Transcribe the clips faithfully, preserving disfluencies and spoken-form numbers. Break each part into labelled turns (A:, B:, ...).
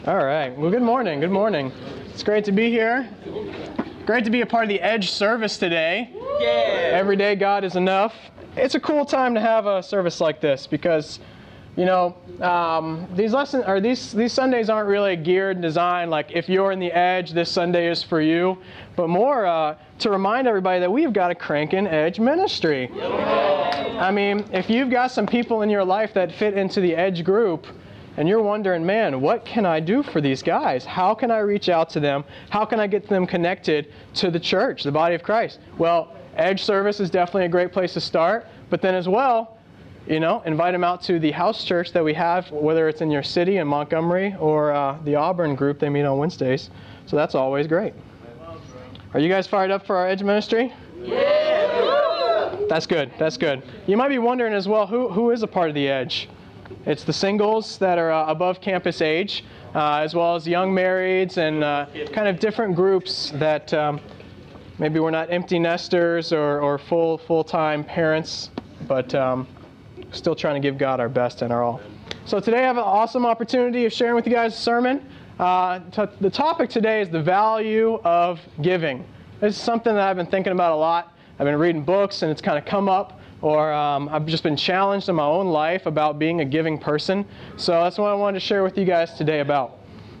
A: All right. Well, good morning. Good morning. It's great to be here. Great to be a part of the Edge service today.
B: Yeah.
A: Every day God is enough. It's a cool time to have a service like this because, you know, um, these lessons or these these Sundays aren't really geared and designed like if you're in the Edge, this Sunday is for you, but more uh, to remind everybody that we've got a cranking Edge ministry. Yeah. I mean, if you've got some people in your life that fit into the Edge group, and you're wondering, man, what can I do for these guys? How can I reach out to them? How can I get them connected to the church, the body of Christ? Well, Edge service is definitely a great place to start. But then as well, you know, invite them out to the house church that we have, whether it's in your city in Montgomery or uh, the Auburn group. They meet on Wednesdays. So that's always great. Are you guys fired up for our Edge ministry?
B: Yeah.
A: That's good. That's good. You might be wondering as well, who who is a part of the Edge? It's the singles that are uh, above campus age, uh, as well as young marrieds and uh, kind of different groups that um, maybe we're not empty nesters or, or full, full-time parents, but um, still trying to give God our best and our all. So today I have an awesome opportunity of sharing with you guys a sermon. Uh, t- the topic today is the value of giving. This is something that I've been thinking about a lot. I've been reading books and it's kind of come up. Or um, I've just been challenged in my own life about being a giving person. So that's what I wanted to share with you guys today about.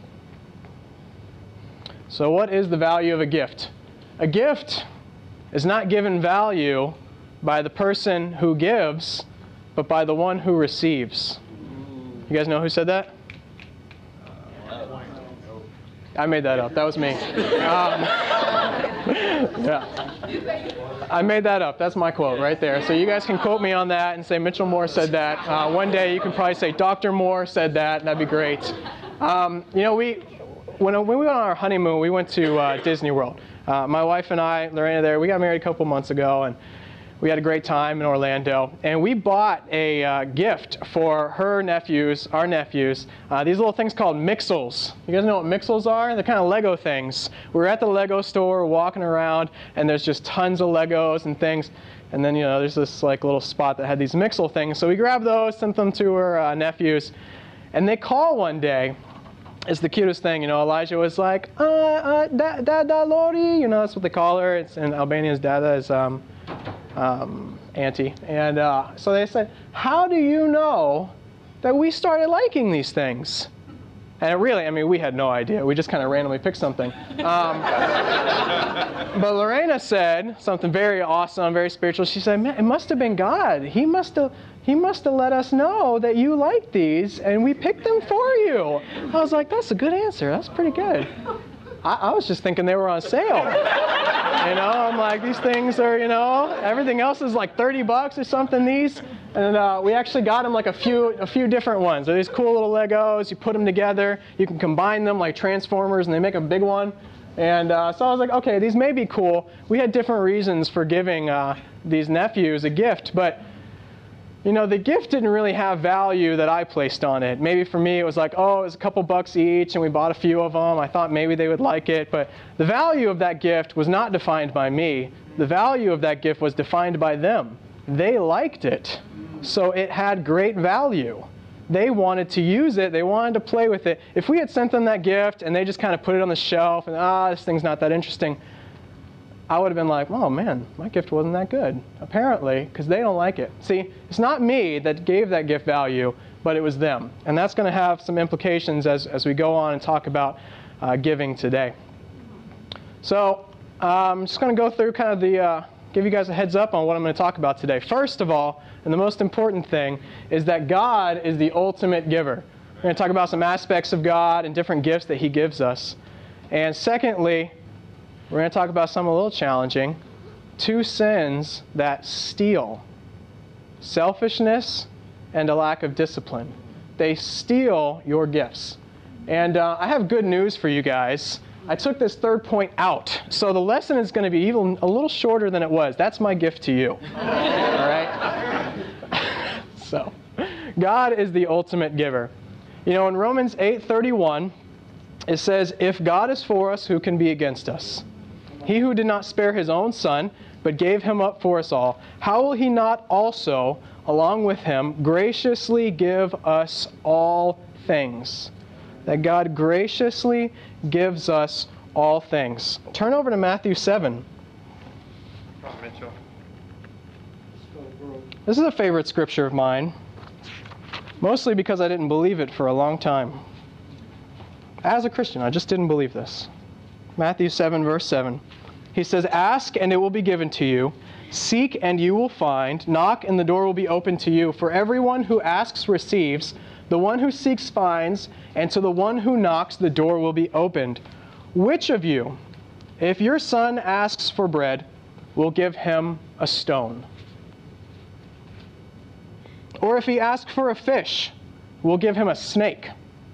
A: So what is the value of a gift? A gift is not given value by the person who gives, but by the one who receives. You guys know who said that? I made that up. That was me. Um, yeah. I made that up. That's my quote right there. So you guys can quote me on that and say Mitchell Moore said that. Uh, one day you can probably say Doctor Moore said that. That'd be great. Um, you know, we when, when we went on our honeymoon, we went to uh, Disney World. Uh, my wife and I, Lorena there, we got married a couple months ago, and we had a great time in Orlando. And we bought a uh, gift for her nephews, our nephews, uh, these little things called Mixels. You guys know what Mixels are? They're kind of Lego things. We were at the Lego store walking around, and there's just tons of Legos and things. And then, you know, there's this like little spot that had these Mixel things. So we grabbed those, sent them to her uh, nephews. And they call one day. It's the cutest thing, you know. Elijah was like, uh, uh, da, da, da, Lori. You know, that's what they call her. It's in Albanian's dada is um, um, auntie. And uh, so they said, how do you know that we started liking these things? And it really, I mean, we had no idea. We just kind of randomly picked something. Um, but Lorena said something very awesome, very spiritual. She said, man, it must have been God. He must have He must have let us know that you like these, and we picked them for you. I was like, that's a good answer. That's pretty good. I, I was just thinking they were on sale. You know, I'm like, these things are, you know, everything else is like thirty bucks or something, these. And uh, we actually got them like a few a few different ones. They're these cool little Legos. You put them together. You can combine them like Transformers, and they make a big one. And uh, so I was like, okay, these may be cool. We had different reasons for giving uh, these nephews a gift, but you know, the gift didn't really have value that I placed on it. Maybe for me it was like, oh, it was a couple bucks each and we bought a few of them. I thought maybe they would like it. But the value of that gift was not defined by me. The value of that gift was defined by them. They liked it. So it had great value. They wanted to use it. They wanted to play with it. If we had sent them that gift and they just kind of put it on the shelf and, ah, this thing's not that interesting, I would have been like, oh man, my gift wasn't that good, apparently, because they don't like it. See, it's not me that gave that gift value, but it was them. And that's going to have some implications as, as we go on and talk about uh, giving today. So I'm just going to go through kind of the, uh, give you guys a heads up on what I'm going to talk about today. First of all, and the most important thing, is that God is the ultimate giver. We're going to talk about some aspects of God and different gifts that He gives us. And secondly, we're going to talk about something a little challenging. Two sins that steal. Selfishness and a lack of discipline. They steal your gifts. And uh, I have good news for you guys. I took this third point out. So the lesson is going to be even a little shorter than it was. That's my gift to you. All right? So, God is the ultimate giver. You know, in Romans eight thirty-one, it says, if God is for us, who can be against us? He who did not spare His own Son, but gave Him up for us all, how will He not also, along with Him, graciously give us all things? That God graciously gives us all things. Turn over to Matthew seven. This is a favorite scripture of mine, mostly because I didn't believe it for a long time. As a Christian, I just didn't believe this. Matthew seven, verse seven. He says, "Ask, and it will be given to you. Seek, and you will find. Knock, and the door will be opened to you. For everyone who asks receives. The one who seeks finds. And to the one who knocks, the door will be opened. Which of you, if your son asks for bread, will give him a stone? Or if he asks for a fish, will give him a snake?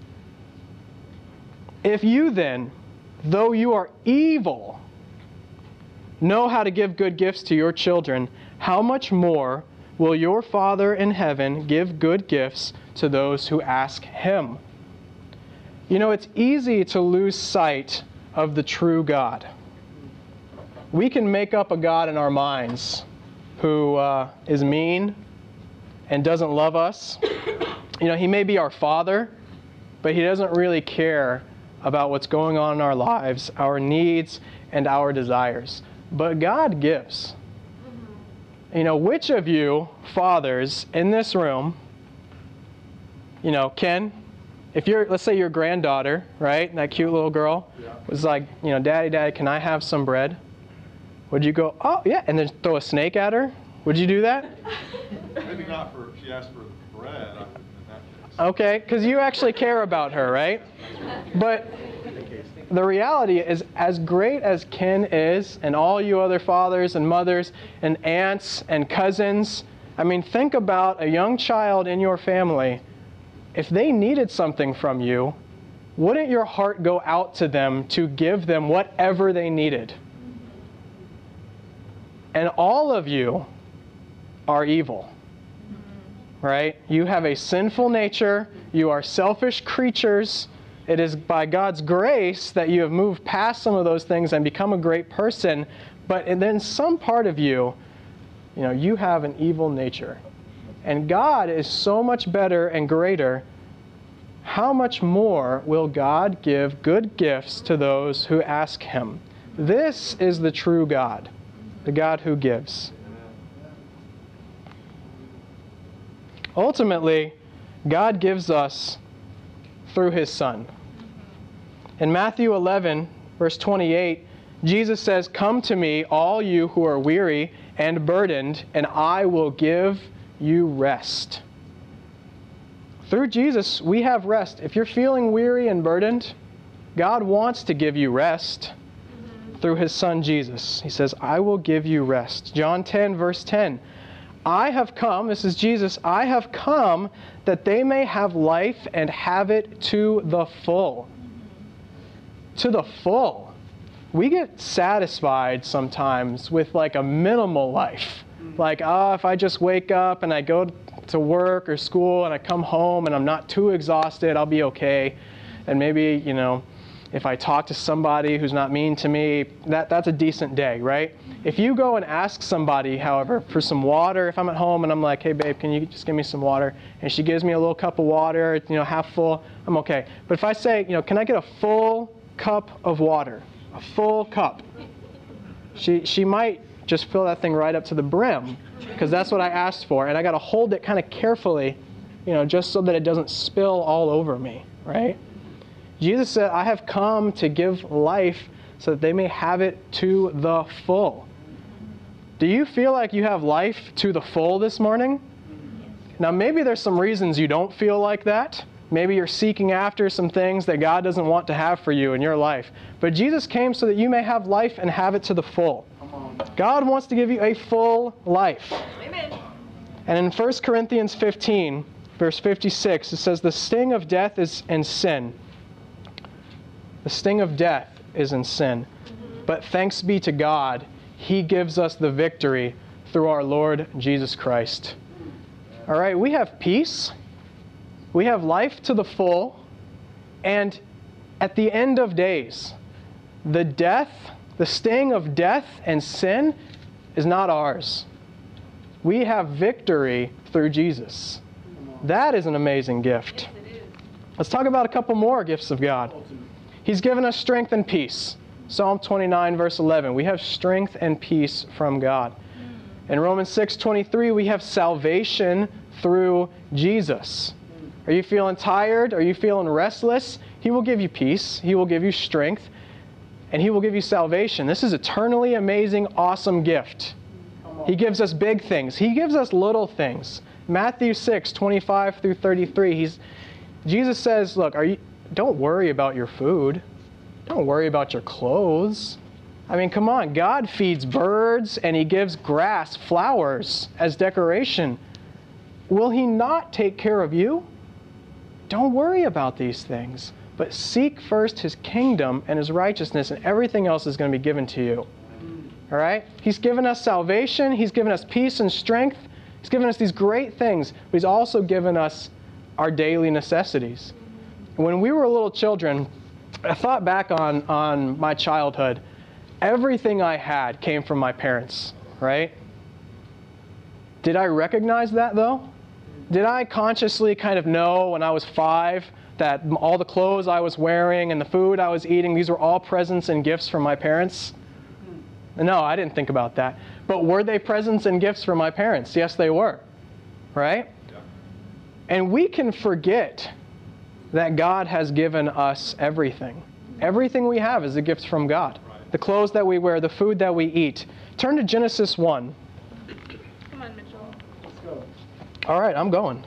A: If you then, though you are evil, know how to give good gifts to your children, how much more will your Father in heaven give good gifts to those who ask him?" You know, it's easy to lose sight of the true God. We can make up a God in our minds who uh, is mean and doesn't love us. You know, he may be our Father, but he doesn't really care about what's going on in our lives, our needs, and our desires. But God gives. You know, which of you fathers in this room, you know, Ken, if you're, let's say your granddaughter, right, that cute little girl, yeah, was like, you know, "Daddy, Daddy, can I have some bread?" Would you go, "Oh, yeah," and then throw a snake at her? Would you do that?
C: Maybe not for, if she asked for bread, I would in that case.
A: Okay, because you actually care about her, right? But the reality is, as great as Ken is, and all you other fathers and mothers and aunts and cousins, I mean, think about a young child in your family. If they needed something from you, wouldn't your heart go out to them to give them whatever they needed? And all of you are evil, right? You have a sinful nature. You are selfish creatures. It is by God's grace that you have moved past some of those things and become a great person. But and then some part of you, you know, you have an evil nature. And God is so much better and greater. How much more will God give good gifts to those who ask him? This is the true God, the God who gives. Ultimately, God gives us through his Son. In Matthew eleven, verse twenty-eight, Jesus says, "Come to me, all you who are weary and burdened, and I will give you rest." Through Jesus, we have rest. If you're feeling weary and burdened, God wants to give you rest through his Son, Jesus. He says, "I will give you rest." John ten, verse ten, "I have come," this is Jesus, "I have come that they may have life and have it to the full." To the full. We get satisfied sometimes with like a minimal life. Like, oh, if I just wake up and I go to work or school and I come home and I'm not too exhausted, I'll be okay. And maybe, you know, if I talk to somebody who's not mean to me, that, that's a decent day, right? If you go and ask somebody, however, for some water, if I'm at home and I'm like, "Hey, babe, can you just give me some water?" And she gives me a little cup of water, you know, half full, I'm okay. But if I say, you know, "Can I get a full cup of water?" A full cup. She, she might just fill that thing right up to the brim because that's what I asked for. And I got to hold it kind of carefully, you know, just so that it doesn't spill all over me, right? Jesus said, "I have come to give life so that they may have it to the full." Do you feel like you have life to the full this morning? Now, maybe there's some reasons you don't feel like that. Maybe you're seeking after some things that God doesn't want to have for you in your life. But Jesus came so that you may have life and have it to the full. God wants to give you a full life.
B: Amen.
A: And in First Corinthians fifteen, verse fifty-six, it says, "The sting of death is in sin." The sting of death is in sin. But thanks be to God, he gives us the victory through our Lord Jesus Christ. All right, we have peace. We have life to the full. And at the end of days, the death, the sting of death and sin is not ours. We have victory through Jesus. That is an amazing gift. Let's talk about a couple more gifts of God. He's given us strength and peace. Psalm twenty-nine, verse eleven. We have strength and peace from God. In Romans six twenty-three, we have salvation through Jesus. Are you feeling tired? Are you feeling restless? He will give you peace. He will give you strength. And He will give you salvation. This is eternally amazing, awesome gift. He gives us big things. He gives us little things. Matthew six twenty-five through thirty-three, he's, Jesus says, look, are you, don't worry about your food. Don't worry about your clothes. I mean, come on. God feeds birds and He gives grass, flowers as decoration. Will He not take care of you? Don't worry about these things. But seek first His kingdom and His righteousness, and everything else is going to be given to you. All right? He's given us salvation. He's given us peace and strength. He's given us these great things, but He's also given us our daily necessities. When we were little children, I thought back on, on my childhood. Everything I had came from my parents, right? Did I recognize that, though? Did I consciously kind of know when I was five that all the clothes I was wearing and the food I was eating, these were all presents and gifts from my parents? No, I didn't think about that. But were they presents and gifts from my parents? Yes, they were. Right? Yeah. And we can forget that God has given us everything. Everything we have is a gift from God. Right. The clothes that we wear, the food that we eat. Turn to Genesis one.
D: Come on, Mitchell.
B: Let's go.
A: All right, I'm going.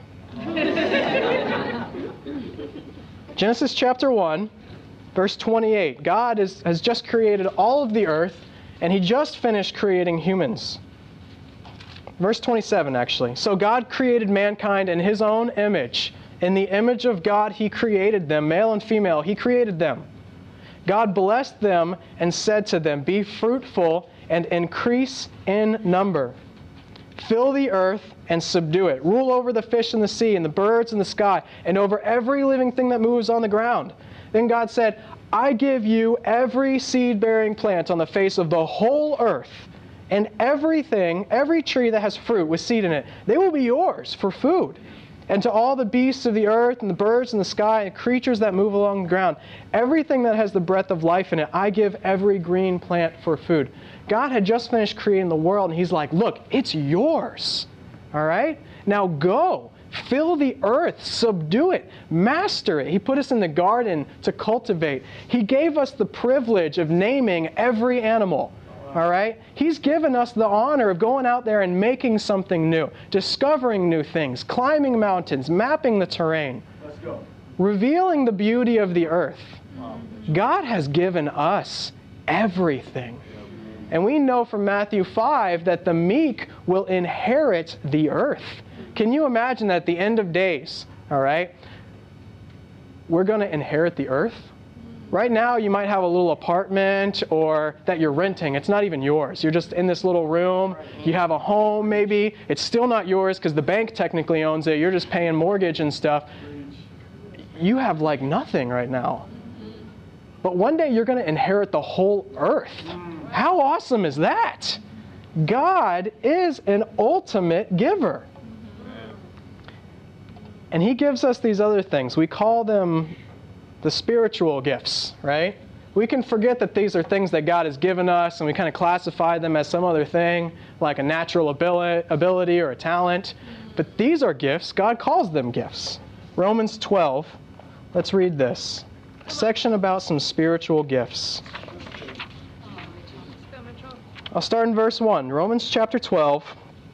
A: Genesis chapter one, verse twenty-eight. God is, has just created all of the earth, and He just finished creating humans. Verse twenty-seven, actually. So God created mankind in His own image. In the image of God, He created them, male and female. He created them. God blessed them and said to them, be fruitful and increase in number. Fill the earth and subdue it. Rule over the fish in the sea and the birds in the sky and over every living thing that moves on the ground. Then God said, I give you every seed-bearing plant on the face of the whole earth, and everything, every tree that has fruit with seed in it, they will be yours for food. And to all the beasts of the earth and the birds in the sky and creatures that move along the ground, everything that has the breath of life in it, I give every green plant for food. God had just finished creating the world, and He's like, look, it's yours. All right? Now go. Fill the earth. Subdue it. Master it. He put us in the garden to cultivate. He gave us the privilege of naming every animal. All right? He's given us the honor of going out there and making something new, discovering new things, climbing mountains, mapping the terrain,
B: Let's go.
A: revealing the beauty of the earth. God has given us everything. And we know from Matthew five that the meek will inherit the earth. Can you imagine that at the end of days, all right, we're going to inherit the earth? Right now, you might have a little apartment or that you're renting. It's not even yours. You're just in this little room. You have a home, maybe. It's still not yours because the bank technically owns it. You're just paying mortgage and stuff. You have like nothing right now. But one day, you're going to inherit the whole earth. How awesome is that? God is an ultimate giver. And He gives us these other things. We call them the spiritual gifts, right? We can forget that these are things that God has given us, and we kind of classify them as some other thing, like a natural ability or a talent. But these are gifts. God calls them gifts. Romans twelve, let's read this. A section about some spiritual gifts. I'll start in verse one. Romans chapter twelve.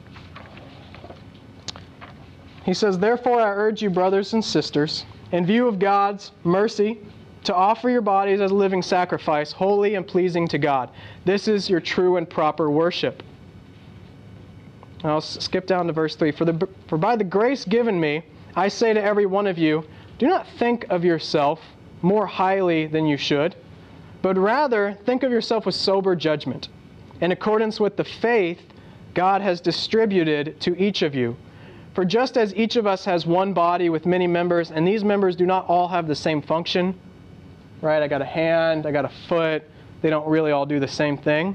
A: He says, therefore I urge you, brothers and sisters, in view of God's mercy, to offer your bodies as a living sacrifice, holy and pleasing to God. This is your true and proper worship. And I'll skip down to verse three. For, the, for by the grace given me, I say to every one of you, do not think of yourself more highly than you should, but rather think of yourself with sober judgment, in accordance with the faith God has distributed to each of you. For just as each of us has one body with many members, and these members do not all have the same function, right? I got a hand, I got a foot, they don't really all do the same thing.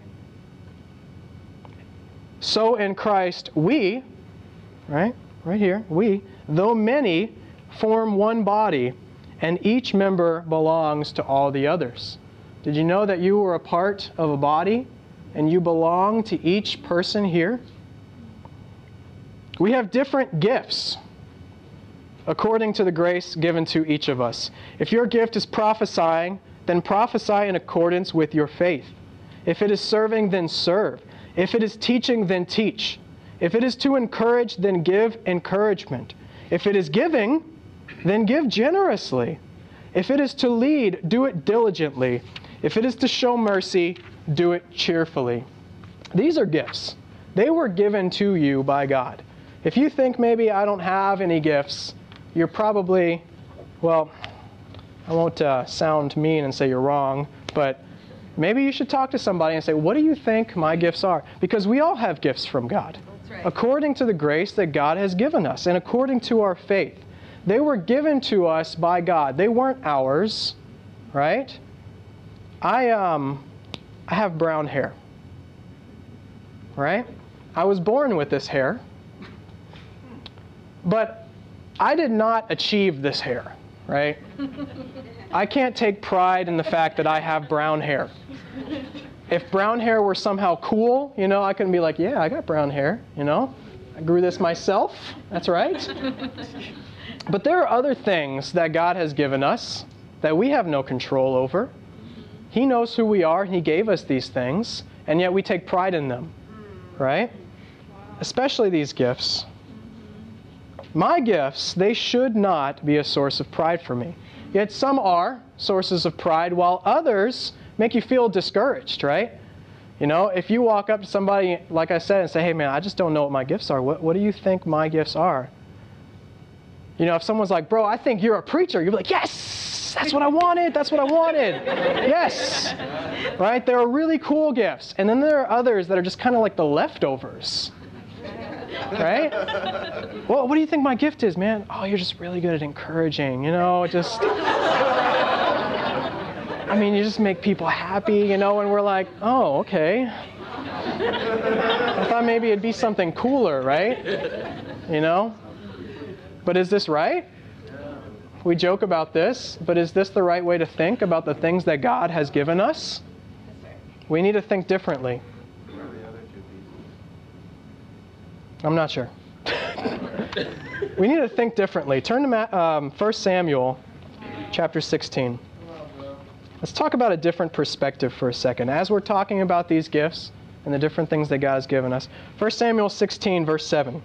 A: So in Christ, we, right, right here, we, though many, form one body, and each member belongs to all the others. Did you know that you were a part of a body and you belong to each person here? We have different gifts according to the grace given to each of us. If your gift is prophesying, then prophesy in accordance with your faith. If it is serving, then serve. If it is teaching, then teach. If it is to encourage, then give encouragement. If it is giving, then give generously. If it is to lead, do it diligently. If it is to show mercy, do it cheerfully. These are gifts. They were given to you by God. If you think maybe I don't have any gifts, you're probably, well, I won't uh, sound mean and say you're wrong, but maybe you should talk to somebody and say, what do you think my gifts are? Because we all have gifts from God. That's right. According to the grace that God has given us and according to our faith. They were given to us by God. They weren't ours, right? I um, I have brown hair, right? I was born with this hair, but I did not achieve this hair, right? I can't take pride in the fact that I have brown hair. If brown hair were somehow cool, you know, I couldn't be like, yeah, I got brown hair, you know? I grew this myself, that's right. But there are other things that God has given us that we have no control over. He knows who we are, and He gave us these things, and yet we take pride in them, right? Especially these gifts. My gifts, they should not be a source of pride for me. Yet some are sources of pride, while others make you feel discouraged, right? You know, if you walk up to somebody, like I said, and say, hey man, I just don't know what my gifts are. What, what do you think my gifts are? You know, if someone's like, bro, I think you're a preacher, you'll be like, yes, that's what I wanted, that's what I wanted. Yes, right? There are really cool gifts. And then there are others that are just kind of like the leftovers, right? Well, what do you think my gift is, man? Oh, you're just really good at encouraging, you know, just, I mean, you just make people happy, you know, and we're like, oh, okay. I thought maybe it'd be something cooler, right? You know? But is this right? We joke about this, but is this the right way to think about the things that God has given us? We need to think differently. I'm not sure. We need to think differently. Turn to um, First Samuel chapter sixteen. Let's talk about a different perspective for a second. As we're talking about these gifts and the different things that God has given us. First Samuel sixteen, verse seven.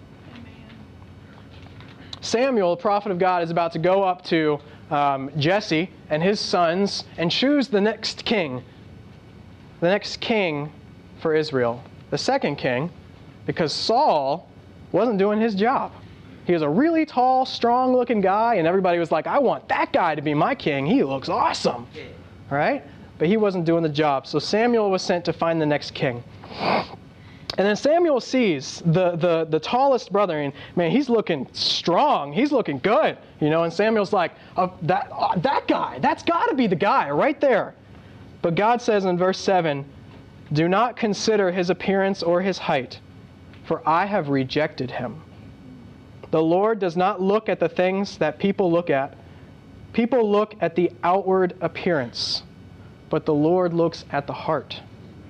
A: Samuel, the prophet of God, is about to go up to um, Jesse and his sons and choose the next king. The next king for Israel. The second king, because Saul wasn't doing his job. He was a really tall, strong-looking guy, and everybody was like, I want that guy to be my king. He looks awesome. Right? But he wasn't doing the job. So Samuel was sent to find the next king. And then Samuel sees the, the, the tallest brother, and man, he's looking strong. He's looking good. You know, and Samuel's like, oh, that, oh, that guy, that's got to be the guy right there. But God says in verse seven, do not consider his appearance or his height, for I have rejected him. The Lord does not look at the things that people look at. People look at the outward appearance, but the Lord looks at the heart.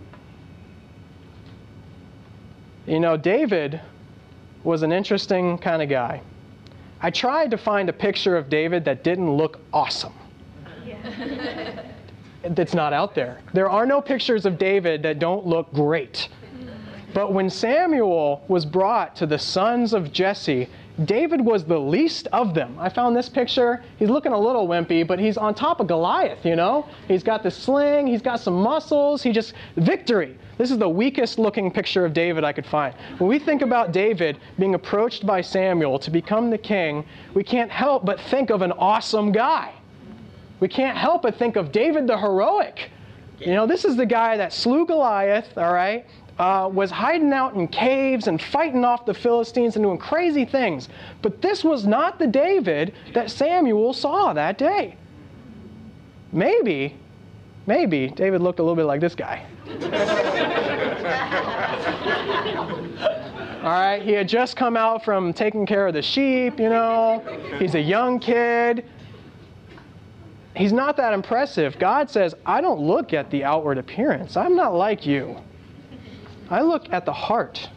A: You know, David was an interesting kind of guy. I tried to find a picture of David that didn't look awesome. Yeah. It's not out there. There are no pictures of David that don't look great. But when Samuel was brought to the sons of Jesse, David was the least of them. I found this picture. He's looking a little wimpy, but he's on top of Goliath, you know? He's got the sling, he's got some muscles, he just, victory. This is the weakest looking picture of David I could find. When we think about David being approached by Samuel to become the king, we can't help but think of an awesome guy. We can't help but think of David the heroic. You know, this is the guy that slew Goliath, all right? Uh, was hiding out in caves and fighting off the Philistines and doing crazy things. But this was not the David that Samuel saw that day. Maybe, maybe David looked a little bit like this guy. All right, he had just come out from taking care of the sheep, you know. He's a young kid. he's not that impressive. God says, I don't look at the outward appearance. I'm not like you. I look at the heart.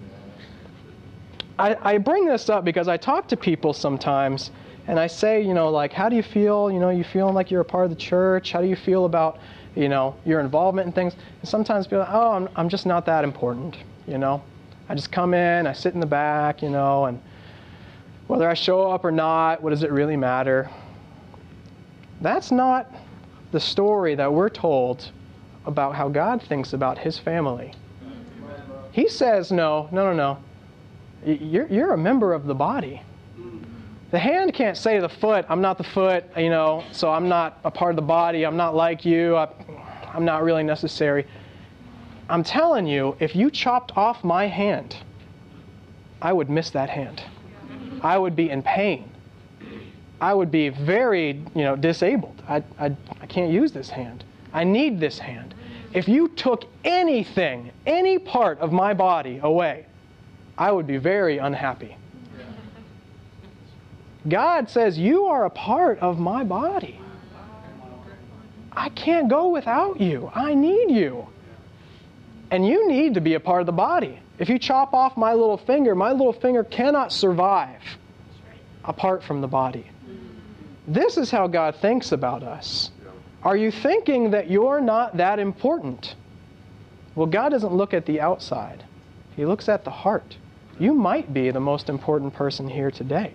A: I, I bring this up because I talk to people sometimes, and I say, you know, like, how do you feel? You know, you feeling like you're a part of the church? How do you feel about, you know, your involvement in things? And sometimes people are like, oh, I'm, I'm just not that important, you know. I just come in, I sit in the back, you know, and whether I show up or not, what does it really matter? That's not the story that we're told about how God thinks about his family. He says, no, no, no, no. You're, you're a member of the body. The hand can't say to the foot, I'm not the foot, you know, so I'm not a part of the body. I'm not like you. I, I'm not really necessary. I'm telling you, if you chopped off my hand, I would miss that hand. I would be in pain. I would be very, you know, disabled. I, I, I can't use this hand. I need this hand. If you took anything, any part of my body away, I would be very unhappy. God says, you are a part of my body. I can't go without you. I need you. And you need to be a part of the body. If you chop off my little finger, my little finger cannot survive apart from the body. This is how God thinks about us. Are you thinking that you're not that important? Well, God doesn't look at the outside. He looks at the heart. You might be the most important person here today.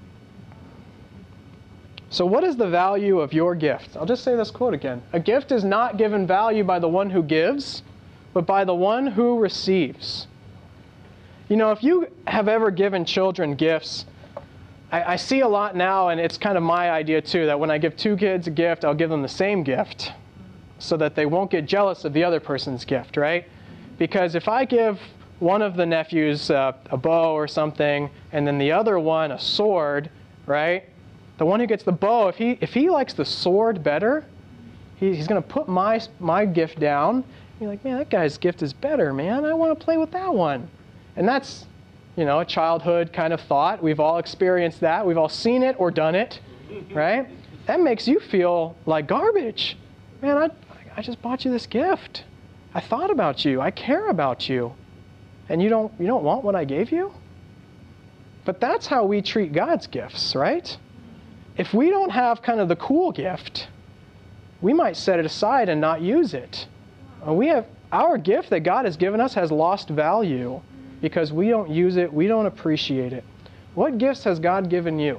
A: So what is the value of your gift? I'll just say this quote again. A gift is not given value by the one who gives, but by the one who receives. You know, if you have ever given children gifts, I, I see a lot now, and it's kind of my idea too, that when I give two kids a gift, I'll give them the same gift so that they won't get jealous of the other person's gift, right? Because if I give one of the nephews uh, a bow or something, and then the other one a sword, right? The one who gets the bow, if he if he likes the sword better, he, he's going to put my my gift down. Be like, man, that guy's gift is better, man. I want to play with that one. And that's, you know, a childhood kind of thought. We've all experienced that. We've all seen it or done it, right? That makes you feel like garbage. Man, I I just bought you this gift. I thought about you. I care about you. And you don't you don't want what I gave you? But that's how we treat God's gifts, right? If we don't have kind of the cool gift, we might set it aside and not use it. We have our gift that God has given us has lost value because we don't use it, we don't appreciate it. What gifts has God given you?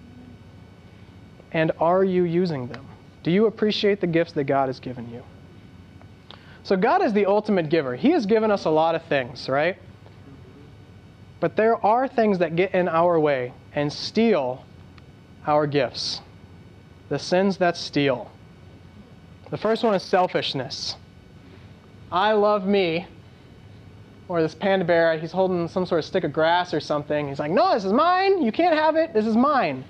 A: And are you using them? Do you appreciate the gifts that God has given you? So God is the ultimate giver. He has given us a lot of things, right? But there are things that get in our way and steal our gifts. The sins that steal. The first one is selfishness. I love me. Or this panda bear, he's holding some sort of stick of grass or something. He's like, no, this is mine. You can't have it. This is mine.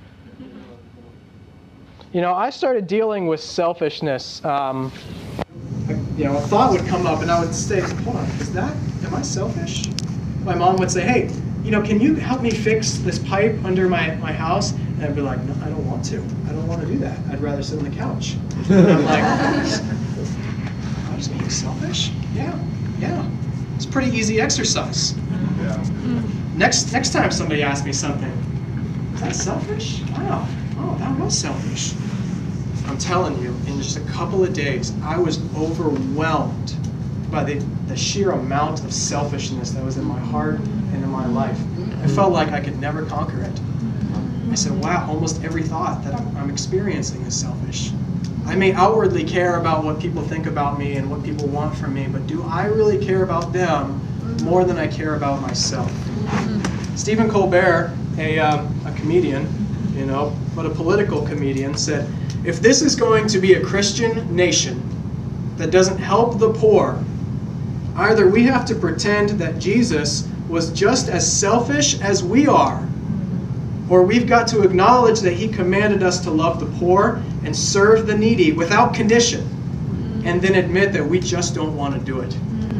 A: You know, I started dealing with selfishness. Um, you know, a thought would come up and I would say, hold on, is that, am I selfish? My mom would say, hey, you know, can you help me fix this pipe under my, my house? And I'd be like, no, I don't want to. I don't want to do that. I'd rather sit on the couch. And I'm like, oh, is being selfish? Yeah, yeah. It's pretty easy exercise.
C: Yeah.
A: Next next time somebody asks me something, is that selfish? Wow. Oh, that was selfish. I'm telling you, in just a couple of days, I was overwhelmed by the, the sheer amount of selfishness that was in my heart and in my life. I felt like I could never conquer it. I said, wow, almost every thought that I'm, I'm experiencing is selfish. I may outwardly care about what people think about me and what people want from me, but do I really care about them more than I care about myself? Stephen Colbert, a, um, a comedian, you know, but a political comedian, said, if this is going to be a Christian nation that doesn't help the poor, either we have to pretend that Jesus was just as selfish as we are, or we've got to acknowledge that he commanded us to love the poor and serve the needy without condition, and then admit that we just don't want to do it.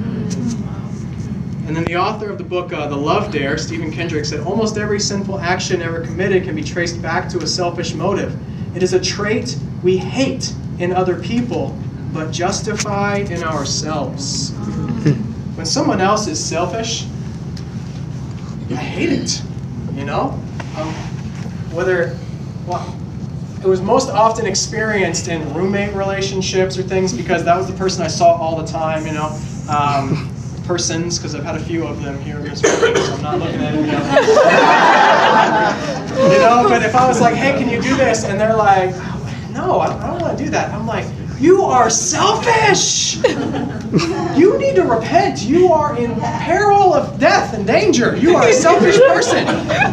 A: And then the author of the book, uh, The Love Dare, Stephen Kendrick, said, almost every sinful action ever committed can be traced back to a selfish motive. It is a trait We hate in other people, but justify in ourselves. When someone else is selfish, I hate it, you know? Um, whether, well, it was most often experienced in roommate relationships or things because that was the person I saw all the time, you know? Um, persons, because I've had a few of them here in this room, so I'm not looking at any of them. You know, but if I was like, hey, can you do this? And they're like, no, I don't want to do that. I'm like, you are selfish. You need to repent. You are in peril of death and danger. You are a selfish person.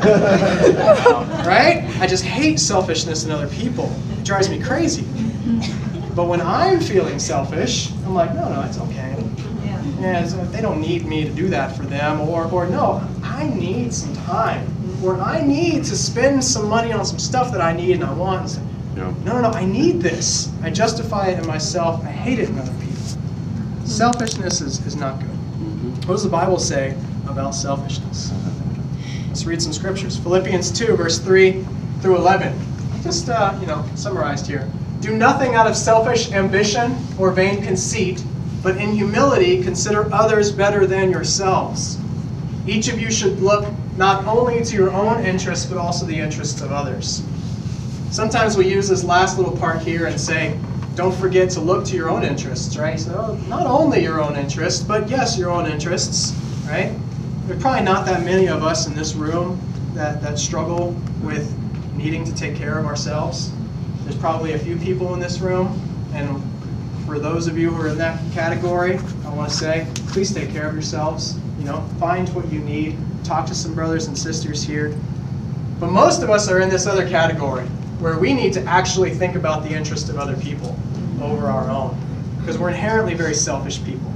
A: Right? I just hate selfishness in other people. It drives me crazy. But when I'm feeling selfish, I'm like, no, no, it's okay. Yeah, so they don't need me to do that for them. Or, or no, I need some time. Or I need to spend some money on some stuff that I need and I want. And no, no, no, I need this. I justify it in myself. I hate it in other people. Selfishness is, is not good. What does the Bible say about selfishness? Let's read some scriptures. Philippians two, verse three through eleven. Just, uh, you know, summarized here. Do nothing out of selfish ambition or vain conceit, but in humility consider others better than yourselves. Each of you should look not only to your own interests, but also the interests of others. Sometimes we use this last little part here and say, don't forget to look to your own interests, right? So not only your own interests, but yes, your own interests, right? There are probably not that many of us in this room that, that struggle with needing to take care of ourselves. There's probably a few people in this room, and for those of you who are in that category, I want to say, please take care of yourselves. You know, find what you need. Talk to some brothers and sisters here. But most of us are in this other category, where we need to actually think about the interest of other people over our own, because we're inherently very selfish people.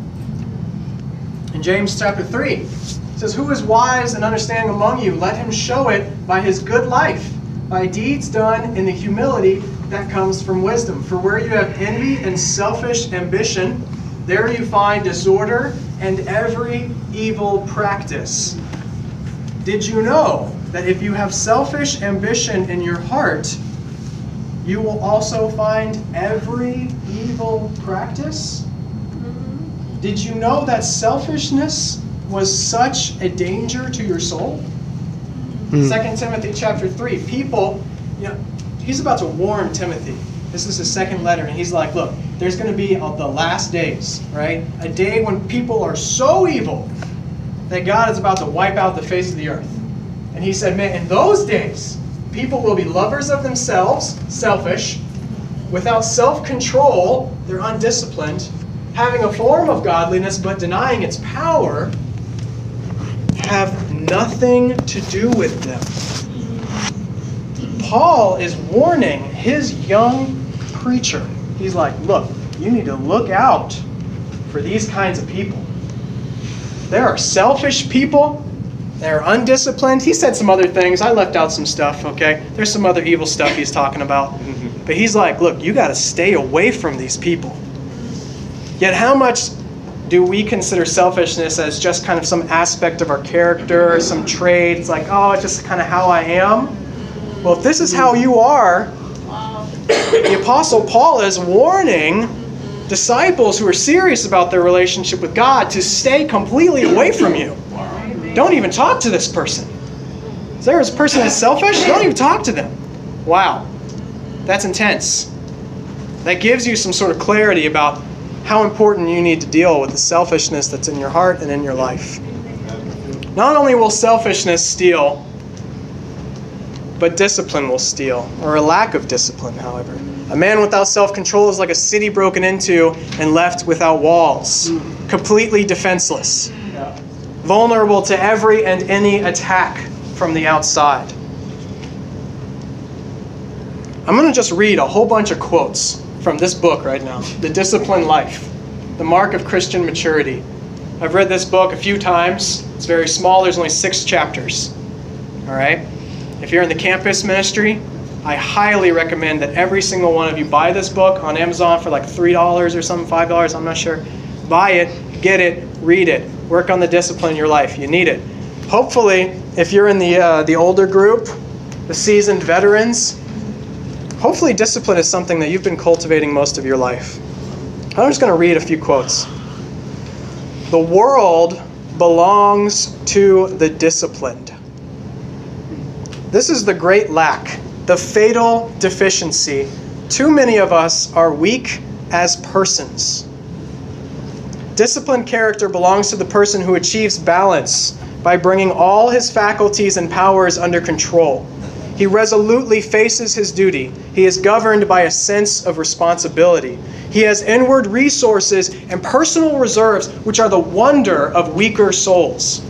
A: In James chapter three, it says, who is wise and understanding among you? Let him show it by his good life, by deeds done in the humility that comes from wisdom. For where you have envy and selfish ambition, there you find disorder and every evil practice. Did you know that if you have selfish ambition in your heart, you will also find every evil practice? Did you know that selfishness was such a danger to your soul? Mm. Second Timothy chapter three, people, you know, he's about to warn Timothy. This is his second letter, and he's like, look, there's going to be a, the last days, right? A day when people are so evil that God is about to wipe out the face of the earth. And he said, man, in those days, people will be lovers of themselves, selfish, without self-control, they're undisciplined, having a form of godliness but denying its power, have nothing to do with them. Paul is warning his young preacher. He's like, look, you need to look out for these kinds of people. There are selfish people. They're undisciplined. He said some other things. I left out some stuff, okay? There's some other evil stuff he's talking about. But he's like, look, you got to stay away from these people. Yet how much do we consider selfishness as just kind of some aspect of our character or some trait? It's like, oh, it's just kind of how I am. Well, if this is how you are, the Apostle Paul is warning disciples who are serious about their relationship with God to stay completely away from you. Don't even talk to this person. Is there a person that's selfish? Don't even talk to them. Wow. That's intense. That gives you some sort of clarity about how important you need to deal with the selfishness that's in your heart and in your life. Not only will selfishness steal, but discipline will steal, or a lack of discipline, however. A man without self-control is like a city broken into and left without walls, completely defenseless, vulnerable to every and any attack from the outside. I'm going to just read a whole bunch of quotes from this book right now, The Disciplined Life, The Mark of Christian Maturity. I've read this book a few times. It's very small. There's only six chapters. All right? If you're in the campus ministry, I highly recommend that every single one of you buy this book on Amazon for like three dollars or something, five dollars, I'm not sure. Buy it, get it, read it. Work on the discipline in your life. You need it. Hopefully, if you're in the uh, the older group, the seasoned veterans, hopefully discipline is something that you've been cultivating most of your life. I'm just going to read a few quotes. The world belongs to the disciplined. This is the great lack, the fatal deficiency. Too many of us are weak as persons. Disciplined character belongs to the person who achieves balance by bringing all his faculties and powers under control. He resolutely faces his duty. He is governed by a sense of responsibility. He has inward resources and personal reserves, which are the wonder of weaker souls.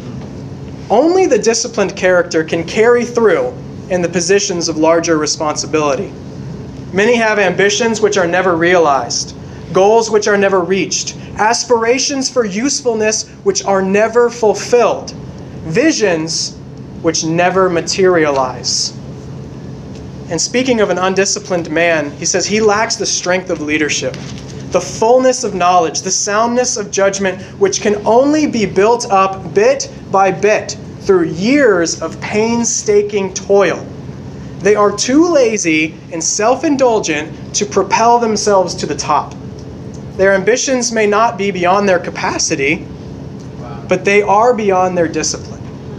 A: Only the disciplined character can carry through in the positions of larger responsibility. Many have ambitions which are never realized, goals which are never reached, aspirations for usefulness which are never fulfilled, visions which never materialize. And speaking of an undisciplined man, he says he lacks the strength of leadership, the fullness of knowledge, the soundness of judgment, which can only be built up bit by bit through years of painstaking toil. They are too lazy and self-indulgent to propel themselves to the top. Their ambitions may not be beyond their capacity, but they are beyond their discipline.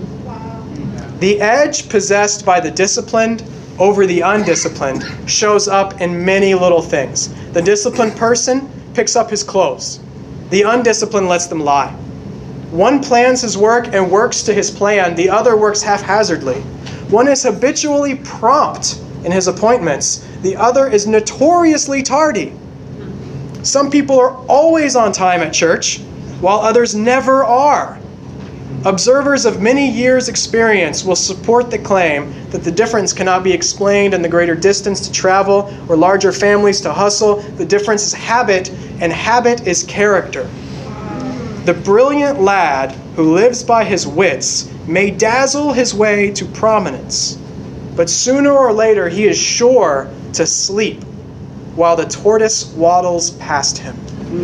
A: The edge possessed by the disciplined over the undisciplined shows up in many little things. The disciplined person picks up his clothes. The undisciplined lets them lie. One plans his work and works to his plan. The other works haphazardly. One is habitually prompt in his appointments. The other is notoriously tardy. Some people are always on time at church, while others never are. Observers of many years' experience will support the claim that the difference cannot be explained in the greater distance to travel or larger families to hustle. The difference is habit, and habit is character. The brilliant lad who lives by his wits may dazzle his way to prominence, but sooner or later he is sure to sleep while the tortoise waddles past him.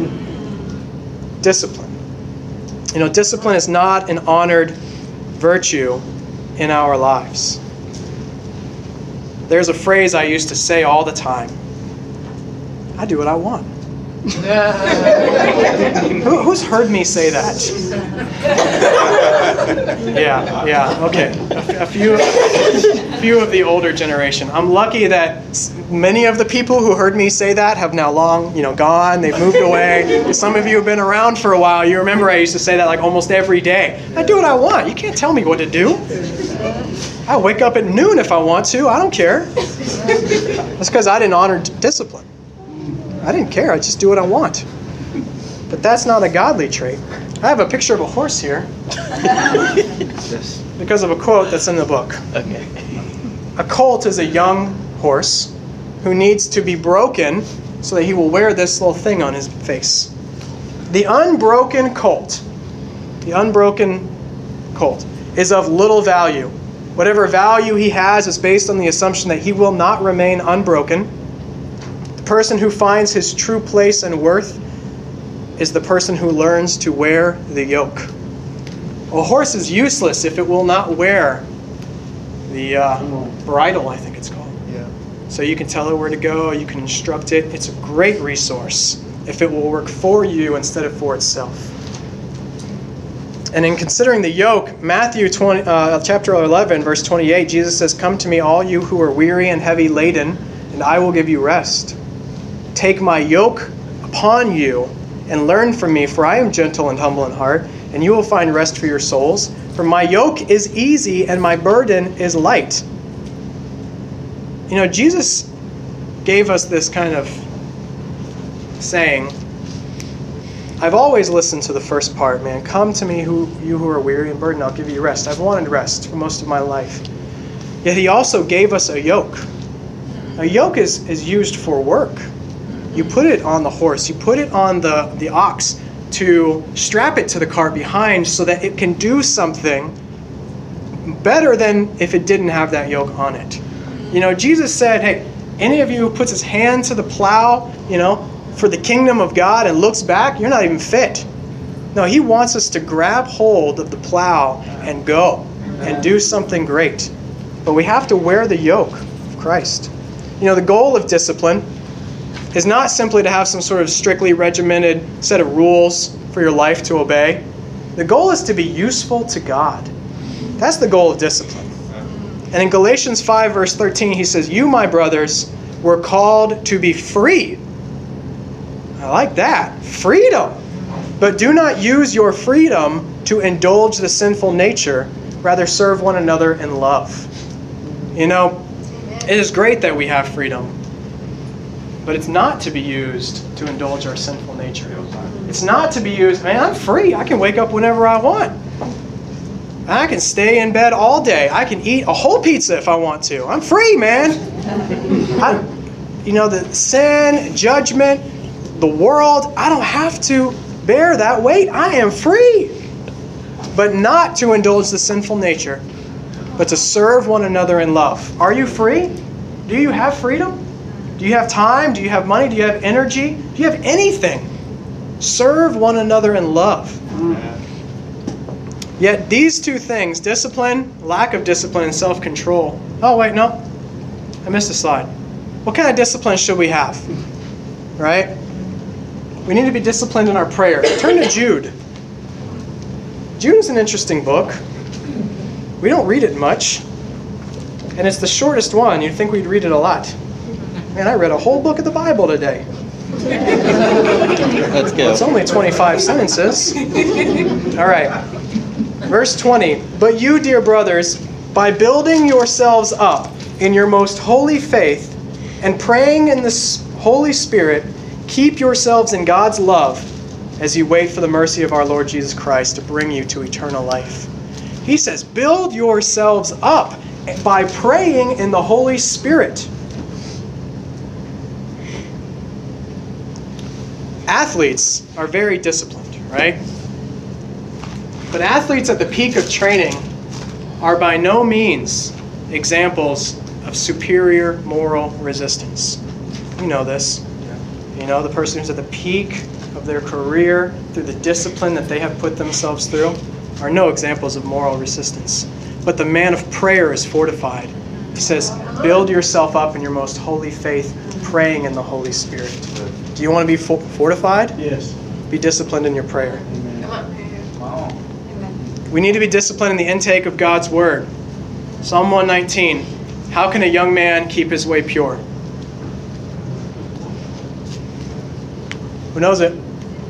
A: Discipline. You know, discipline is not an honored virtue in our lives. There's a phrase I used to say all the time. I do what I want. Who, who's heard me say that? yeah, yeah, okay. A, a few, a few of the older generation. I'm lucky that many of the people who heard me say that have now long, you know, gone. They've moved away. Some of you have been around for a while. You remember I used to say that like almost every day. I do what I want. You can't tell me what to do. I wake up at noon if I want to. I don't care. That's because I didn't honor d- discipline. I didn't care. I just do what I want. But that's not a godly trait. I have a picture of a horse here because of a quote that's in the book.
B: Okay.
A: A colt is a young horse who needs to be broken so that he will wear this little thing on his face. The unbroken colt, the unbroken colt is of little value. Whatever value he has is based on the assumption that he will not remain unbroken. The person who finds his true place and worth is the person who learns to wear the yoke. A horse is useless if it will not wear the uh, bridle, I think it's called.
C: Yeah.
A: So you can tell it where to go, you can instruct it. It's a great resource if it will work for you instead of for itself. And in considering the yoke, Matthew twenty, uh, chapter eleven, verse twenty-eight, Jesus says, "Come to me, all you who are weary and heavy laden, and I will give you rest. Take my yoke upon you and learn from me, for I am gentle and humble in heart, and you will find rest for your souls. For my yoke is easy and my burden is light." You know, Jesus gave us this kind of saying. I've always listened to the first part, man. Come to me, who you who are weary and burdened, I'll give you rest. I've wanted rest for most of my life. Yet he also gave us a yoke. A yoke is, is used for work. You put it on the horse, you put it on the, the ox to strap it to the cart behind so that it can do something better than if it didn't have that yoke on it. You know, Jesus said, hey, any of you who puts his hand to the plow, you know, for the kingdom of God and looks back, you're not even fit. No, he wants us to grab hold of the plow and go and do something great. But we have to wear the yoke of Christ. You know, the goal of discipline is not simply to have some sort of strictly regimented set of rules for your life to obey. The goal is to be useful to God. That's the goal of discipline. And in Galatians five, verse thirteen, he says, "You, my brothers, were called to be free." I like that. Freedom. "But do not use your freedom to indulge the sinful nature. Rather, serve one another in love." You know, it is great that we have freedom, but it's not to be used to indulge our sinful nature. It's not to be used, man, I'm free. I can wake up whenever I want. I can stay in bed all day. I can eat a whole pizza if I want to. I'm free, man. I, you know, the sin, judgment, the world, I don't have to bear that weight. I am free. But not to indulge the sinful nature, but to serve one another in love. Are you free? Do you have freedom? Do you have time? Do you have money? Do you have energy? Do you have anything? Serve one another in love. Yet these two things, discipline, lack of discipline, and self-control. Oh, wait, no. I missed a slide. What kind of discipline should we have? Right? We need to be disciplined in our prayer. Turn to Jude. Jude is an interesting book. We don't read it much. And it's the shortest one. You'd think we'd read it a lot. Man, I read a whole book of the Bible today.
B: Let's go.
A: It's only twenty-five sentences. All right. Verse twenty. "But you, dear brothers, by building yourselves up in your most holy faith and praying in the Holy Spirit, keep yourselves in God's love as you wait for the mercy of our Lord Jesus Christ to bring you to eternal life." He says, build yourselves up by praying in the Holy Spirit. Athletes are very disciplined, right? But athletes at the peak of training are by no means examples of superior moral resistance. You know this. You know, the person who's at the peak of their career through the discipline that they have put themselves through are no examples of moral resistance. But the man of prayer is fortified. He says, build yourself up in your most holy faith, praying in the Holy Spirit. Do you want to be fo- fortified?
E: Yes.
A: Be disciplined in your prayer.
E: Wow.
A: We need to be disciplined in the intake of God's Word. Psalm one nineteen, how can a young man keep his way pure? Who knows it?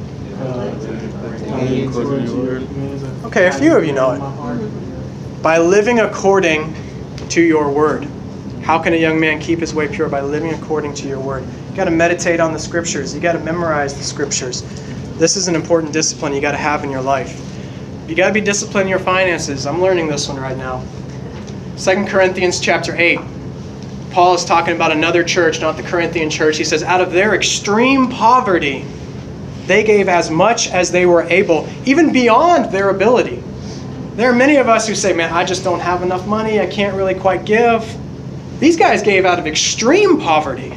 A: Okay, a few of you know it. By living according to your Word. How can a young man keep his way pure? By living according to your Word. You got to meditate on the Scriptures. You got to memorize the Scriptures. This is an important discipline you got to have in your life. You got to be disciplined in your finances. I'm learning this one right now. Second Corinthians chapter eight. Paul is talking about another church, not the Corinthian church. He says, out of their extreme poverty, they gave as much as they were able, even beyond their ability. There are many of us who say, man, I just don't have enough money. I can't really quite give. These guys gave out of extreme poverty.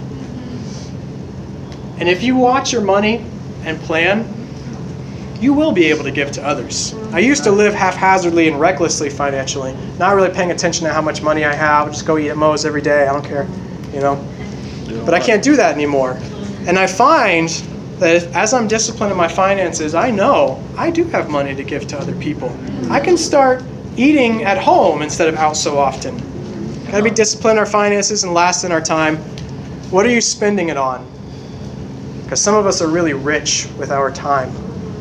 A: And if you watch your money and plan, you will be able to give to others. I used to live haphazardly and recklessly financially, not really paying attention to how much money I have. Just go eat at Moe's every day. I don't care, you know. But I can't do that anymore. And I find that if, as I'm disciplined in my finances, I know I do have money to give to other people. I can start eating at home instead of out so often. Got to be disciplined in our finances and last in our time. What are you spending it on? Because some of us are really rich with our time.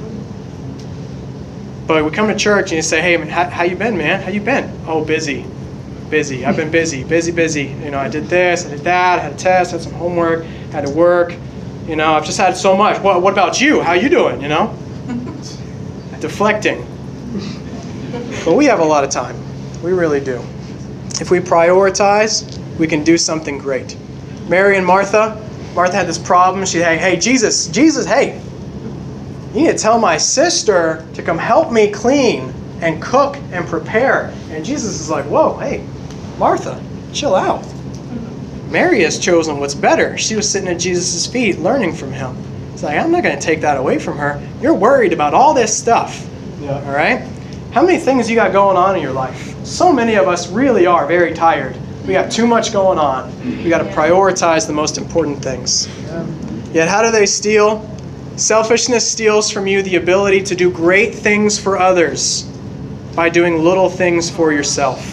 A: But we come to church and you say, hey, how, how you been, man? How you been? Oh, busy. Busy. I've been busy, busy, busy. You know, I did this, I did that, I had a test, had some homework, had to work. You know, I've just had so much. What, what about you? How you doing, you know? Deflecting. But we have a lot of time. We really do. If we prioritize, we can do something great. Mary and Martha, Martha had this problem. She had, hey, Jesus, Jesus, hey, you need to tell my sister to come help me clean and cook and prepare. And Jesus is like, whoa, hey, Martha, chill out. Mary has chosen what's better. She was sitting at Jesus' feet learning from him. It's like, I'm not going to take that away from her. You're worried about all this stuff.
E: Yeah.
A: All right? How many things you got going on in your life? So many of us really are very tired We got too much going on. We got to prioritize the most important things. Yet how do they steal? Selfishness steals from you the ability to do great things for others by doing little things for yourself.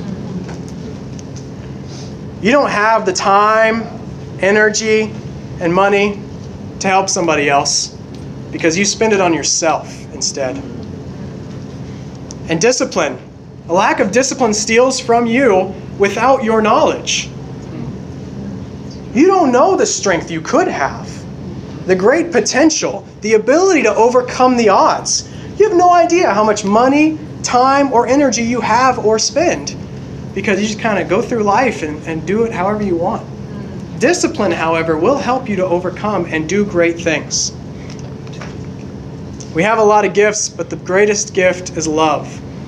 A: You don't have the time, energy, and money to help somebody else because you spend it on yourself instead. And discipline. A lack of discipline steals from you without your knowledge. You don't know the strength you could have, the great potential, the ability to overcome the odds. You have no idea how much money, time, or energy you have or spend because you just kind of go through life and, and do it however you want. Discipline, however, will help you to overcome and do great things. We have a lot of gifts, but the greatest gift is love.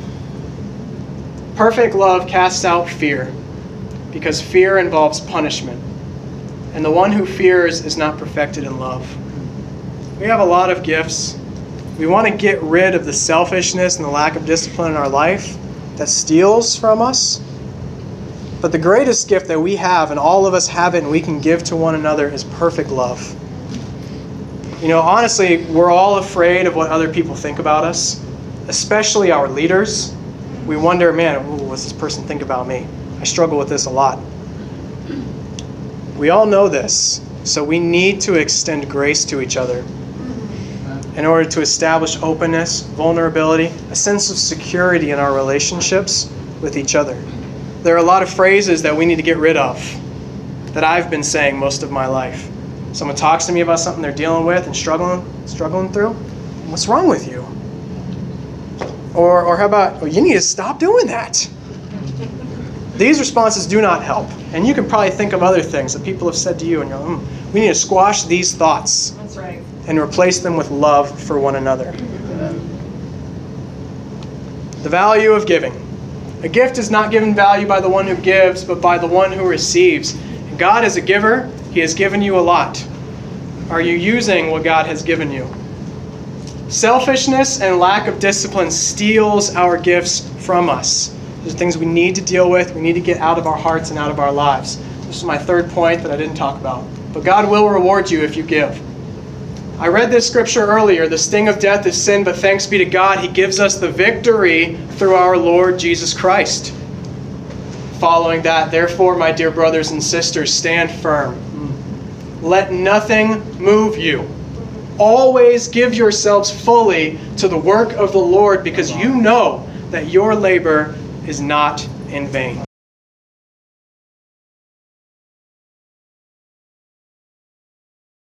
A: Perfect love casts out fear because fear involves punishment. And the one who fears is not perfected in love. We have a lot of gifts. We want to get rid of the selfishness and the lack of discipline in our life that steals from us. But the greatest gift that we have, and all of us have it and we can give to one another, is perfect love. You know, honestly, we're all afraid of what other people think about us, especially our leaders. We wonder, man, ooh, what's this person think about me? I struggle with this a lot. We all know this, so we need to extend grace to each other in order to establish openness, vulnerability, a sense of security in our relationships with each other. There are a lot of phrases that we need to get rid of that I've been saying most of my life. Someone talks to me about something they're dealing with and struggling struggling through. What's wrong with you? Or, or how about, oh, you need to stop doing that. These responses do not help. And you can probably think of other things that people have said to you and you're like, mm, we need to squash these thoughts.
F: That's right.
A: And replace them with love for one another. The value of giving. A gift is not given value by the one who gives, but by the one who receives. And God is a giver. He has given you a lot. Are you using what God has given you? Selfishness and lack of discipline steals our gifts from us. These are things we need to deal with. We need to get out of our hearts and out of our lives. This is my third point that I didn't talk about. But God will reward you if you give. I read this scripture earlier. The sting of death is sin, but thanks be to God, He gives us the victory through our Lord Jesus Christ. Following that, therefore, my dear brothers and sisters, stand firm. Let nothing move you. Always give yourselves fully to the work of the Lord, because you know that your labor is not in vain.